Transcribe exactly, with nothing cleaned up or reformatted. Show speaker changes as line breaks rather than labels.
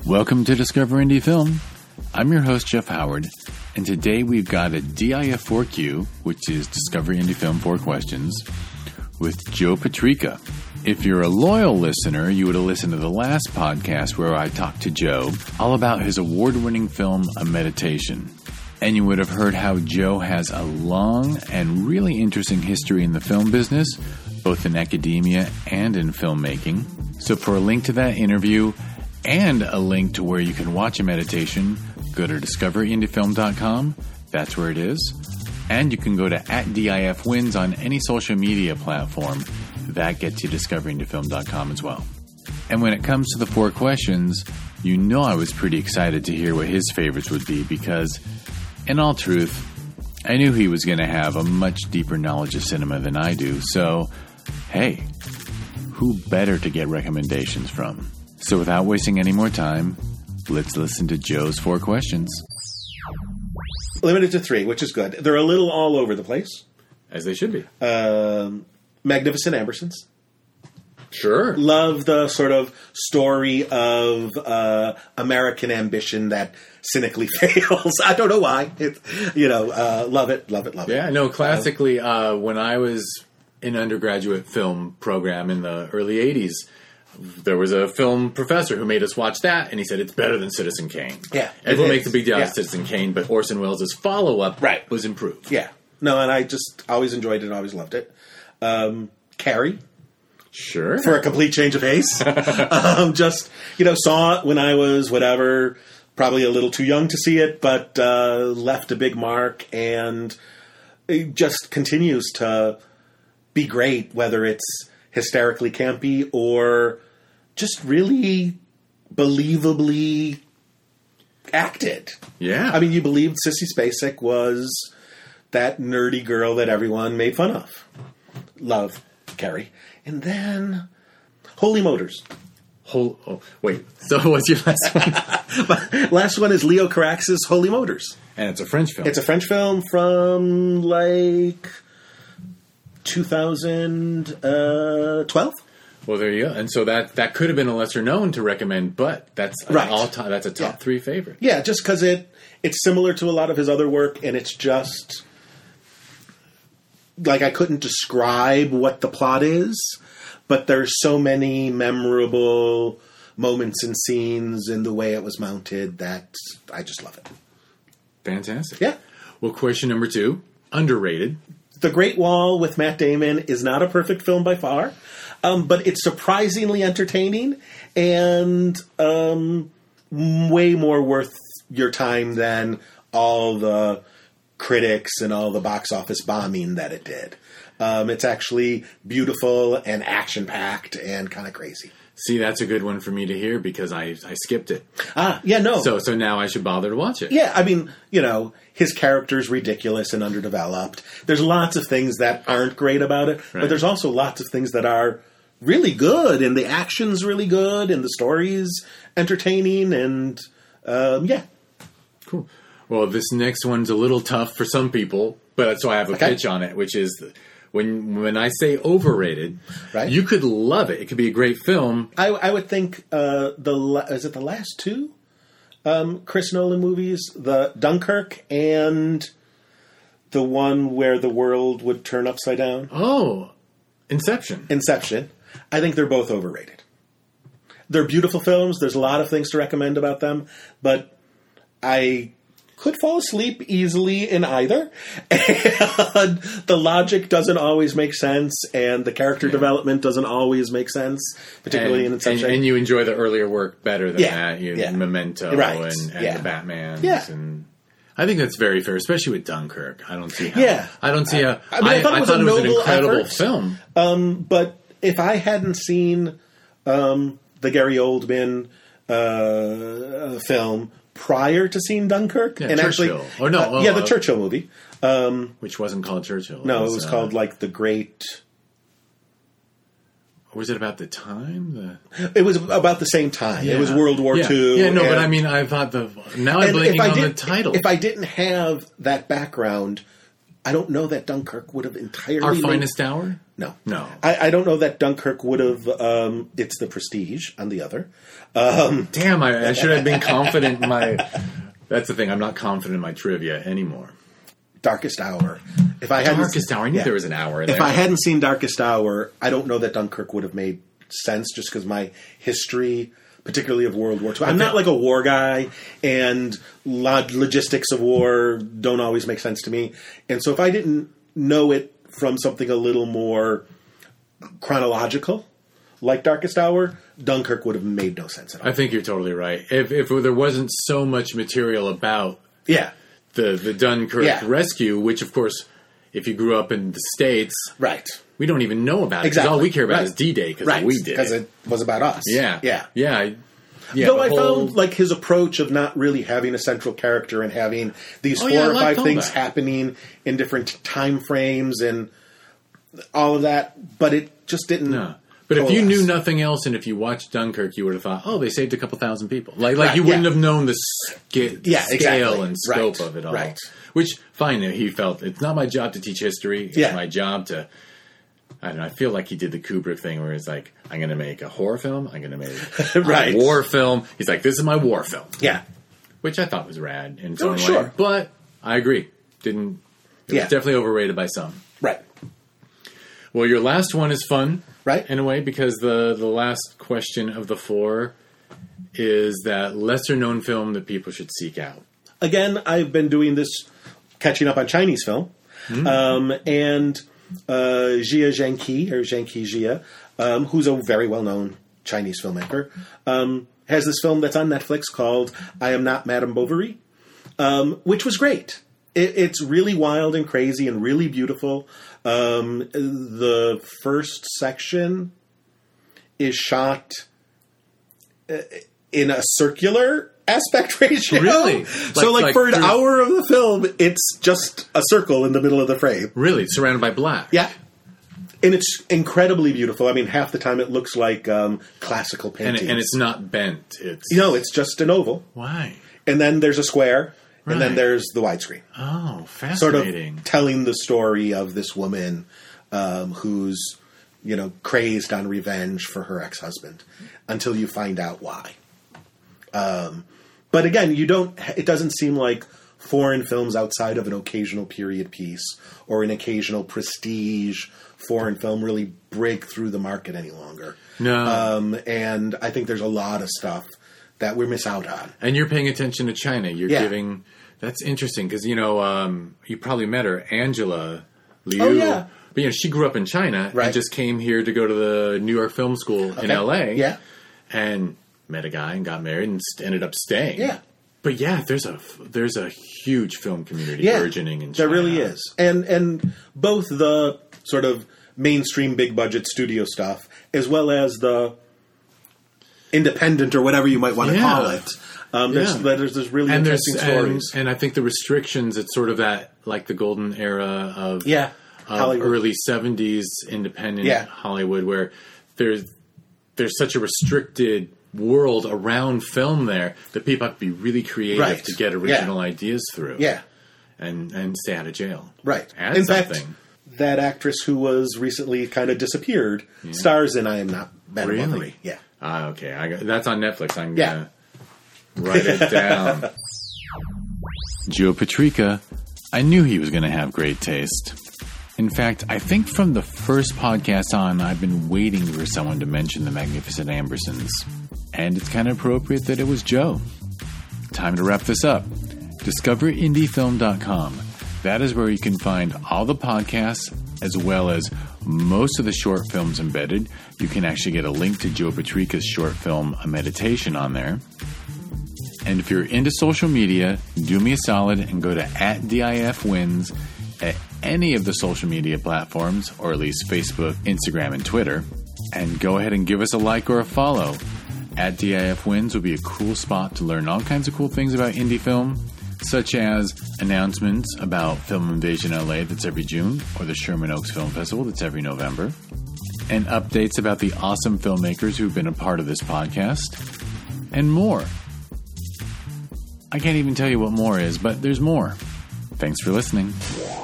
Welcome to Discover Indie Film. I'm your host, Jeff Howard, and today we've got a D I F four Q, which is Discover Indie Film four Questions, with Joe Petrica. If you're a loyal listener, you would have listened to the last podcast where I talked to Joe all about his award-winning film, A Meditation. And you would have heard how Joe has a long and really interesting history in the film business, both in academia and in filmmaking. So for a link to that interview and a link to where you can watch A Meditation, go to discover indie film dot com. That's where it is. And you can go to at D I F Wins on any social media platform. That gets you discover indie film dot com as well. And when it comes to the four questions, you know I was pretty excited to hear what his favorites would be because, in all truth, I knew he was going to have a much deeper knowledge of cinema than I do. So, hey, who better to get recommendations from? So without wasting any more time, let's listen to Joe's four questions.
Limited to three, which is good. They're a little all over the place.
As they should be.
Um, Magnificent Ambersons.
Sure.
Love the sort of story of uh, American ambition that cynically fails. I don't know why. It, you know, uh, love it, love it, love it.
Yeah, no, classically, uh, when I was in undergraduate film program in the early eighties, there was a film professor who made us watch that, and he said it's better than Citizen Kane.
Yeah.
Everyone makes a big deal out
yeah.
of Citizen Kane, but Orson Welles' follow-up
right.
was improved.
Yeah. No, and I just always enjoyed it and always loved it. Um, Carrie.
Sure.
For a complete change of pace. um, just, you know, saw it when I was whatever, probably a little too young to see it, but uh, left a big mark, and it just continues to be great, whether it's hysterically campy or just really believably acted.
Yeah.
I mean, you believed Sissy Spacek was that nerdy girl that everyone made fun of. Love Carrie. And then Holy Motors.
Whole, oh, wait, so what's your last one?
Last one is Leo Carax's Holy Motors.
And it's a French film.
It's a French film from, like, two thousand twelve.
Well, there you go. And so that, that could have been a lesser known to recommend, but that's
right.
an all time. That's a top
yeah.
three favorite.
Yeah, just because it it's similar to a lot of his other work, and it's just like I couldn't describe what the plot is, but there's so many memorable moments and scenes in the way it was mounted that I just love it.
Fantastic.
Yeah.
Well, question number two, underrated.
The Great Wall with Matt Damon is not a perfect film by far, um, but it's surprisingly entertaining and um, way more worth your time than all the critics and all the box office bombing that it did. Um, it's actually beautiful and action-packed and kind of crazy.
See, that's a good one for me to hear because I, I skipped it.
Ah, yeah, no.
So so now I should bother to watch it.
Yeah, I mean, you know, his character's ridiculous and underdeveloped. There's lots of things that aren't great about it,
right.
but there's also lots of things that are really good, and the action's really good, and the story's entertaining, and um, yeah.
Cool. Well, this next one's a little tough for some people, but so I have a
okay.
pitch on it, which is when when I say overrated,
right.
you could love it. It could be a great film.
I, I would think uh, the is it the last two um, Chris Nolan movies, the Dunkirk and the one where the world would turn upside down.
Oh, Inception.
Inception. I think they're both overrated. They're beautiful films. There's a lot of things to recommend about them, but I could fall asleep easily in either. And the logic doesn't always make sense, and the character yeah. development doesn't always make sense, particularly
and,
in Inception.
And, and you enjoy the earlier work better than
yeah.
that. You
yeah.
Memento
right.
and, and
yeah.
the Batmans.
Yeah.
And I think that's very fair, especially with Dunkirk. I don't see how.
Yeah.
I don't see how.
I, I, mean, I thought it was,
I thought
a
it was an
noble
incredible
effort,
film.
Um, but if I hadn't seen um, the Gary Oldman uh, film prior to seeing Dunkirk,
Yeah,
and
Churchill.
actually,
or no,
uh,
uh,
yeah, the Churchill movie, um,
which wasn't called Churchill.
No,
it was,
it was
uh,
called like the Great.
Was it about the time? The...
It was about the same time.
Yeah.
It was World War
yeah.
Two.
Yeah, no,
and,
but I mean, I thought the now I'm blanking on the title.
If I didn't have that background, I don't know that Dunkirk would have entirely.
Our
made,
Finest Hour.
No.
No.
I, I don't know that Dunkirk would have... Um, it's The Prestige on the other. Um,
Damn, I, I should have been confident in my... That's the thing. I'm not confident in my trivia anymore.
Darkest Hour. If I hadn't,
Darkest Hour. I knew
yeah.
there was an hour there.
If I hadn't seen Darkest Hour, I don't know that Dunkirk would have made sense just because my history, particularly of World War Two. I'm not like a war guy, and log- logistics of war don't always make sense to me. And so if I didn't know it from something a little more chronological, like Darkest Hour, Dunkirk would have made no sense at all.
I think you're totally right. If if there wasn't so much material about
Yeah.
the, the Dunkirk
Yeah.
rescue, which, of course, if you grew up in the States,
Right.
we don't even know about it. 'Cause
Exactly.
all we care about
Right.
is D-Day because
Right.
we did
Because
it.
it was about us.
Yeah.
Yeah.
Yeah. I- yeah
Though
the
I
whole-
found like his approach of not really having a central character and having these
Oh,
four
yeah, I
or
liked
five
all
things
that.
happening in different time frames and all of that, but it just didn't.
No. But if you
coalesce.
knew nothing else, and if you watched Dunkirk, you would have thought, "Oh, they saved a couple thousand people." Like, like
Right,
you wouldn't
yeah.
have known the sca-
Yeah,
scale
exactly.
and scope
Right,
of it all.
right.
Which, fine, he felt it's not my job to teach history. It's
Yeah.
my job to. I don't know. I feel like he did the Kubrick thing where it's like, "I'm going to make a horror film. I'm going to make
Right.
a war film." He's like, "This is my war film,"
Yeah,
which I thought was rad in its
Oh,
own way.
sure.
But I agree, didn't. It
Yeah.
was definitely overrated by some.
right.
Well, your last one is fun,
Right.
in a way, because the, the last question of the four is that lesser-known film that people should seek out.
Again, I've been doing this, catching up on Chinese film,
Mm.
um, and uh, Jia Zhangqi, or Zhangqi Jia, um, who's a very well-known Chinese filmmaker, um, has this film that's on Netflix called I Am Not Madame Bovary, um, which was great. It, it's really wild and crazy and really beautiful. Um, the first section is shot uh, in a circular aspect ratio.
Really?
so,
Like-
like,
like
for an
through-
hour of the film, it's just a circle in the middle of the frame.
Really, surrounded by black.
Yeah. And it's incredibly beautiful. I mean, half the time it looks like um, classical
And,
paintings.
it, and it's not bent. It's
You know, it's just an oval.
Why?
And then there's a square. And then
Right.
there's the widescreen.
Oh,
Sort of
fascinating.
telling the story of this woman um, who's, you know, crazed on revenge for her ex-husband until you find out why. Um, but again, you don't. It doesn't seem like foreign films outside of an occasional period piece or an occasional prestige foreign film really break through the market any longer.
No.
Um, and I think there's a lot of stuff that we miss out on.
And you're paying attention to China. You're
Yeah.
giving... That's interesting, because, you know, um, you probably met her, Angela Liu.
Oh, yeah.
But, you know, she grew up in China
Right.
and just came here to go to the New York Film School in
Okay.
L A.
Yeah.
And met a guy and got married and st- ended up staying.
Yeah.
But yeah, there's a there's a huge film community
Yeah,
burgeoning in China.
there really is. And and both the sort of mainstream big budget studio stuff as well as the independent or whatever you might want to
Yeah.
call it. Um, there's,
Yeah.
there's there's really
And there's
interesting
and,
stories.
and I think the restrictions. It's sort of that like the golden era of
Yeah,
of
Hollywood.
early seventies independent
Yeah.
Hollywood, where there's there's such a restricted world around film there that people have to be really creative
Right.
to get original ideas through.
Yeah,
and and stay out of jail.
right.
Add
In
something.
fact, that actress who was recently kind of disappeared stars in I Am Not Madame
Really?
Bovary. Yeah.
Ah, okay. I got, that's on Netflix. I'm
Yeah.
gonna write it down. Joe Patrica, I knew he was going to have great taste. In fact, I think from the first podcast on, I've been waiting for someone to mention the Magnificent Ambersons. And it's kind of appropriate that it was Joe. Time to wrap this up. discover indie film dot com. That is where you can find all the podcasts as well as most of the short films embedded. You can actually get a link to Joe Patrica's short film, A Meditation, on there. And if you're into social media, do me a solid and go to at D I F Wins at any of the social media platforms, or at least Facebook, Instagram, and Twitter. And go ahead and give us a like or a follow. At D I F Wins will be a cool spot to learn all kinds of cool things about indie film, such as announcements about Film Invasion L A that's every June, or the Sherman Oaks Film Festival that's every November, and updates about the awesome filmmakers who've been a part of this podcast, and more. I can't even tell you what more is, but there's more. Thanks for listening.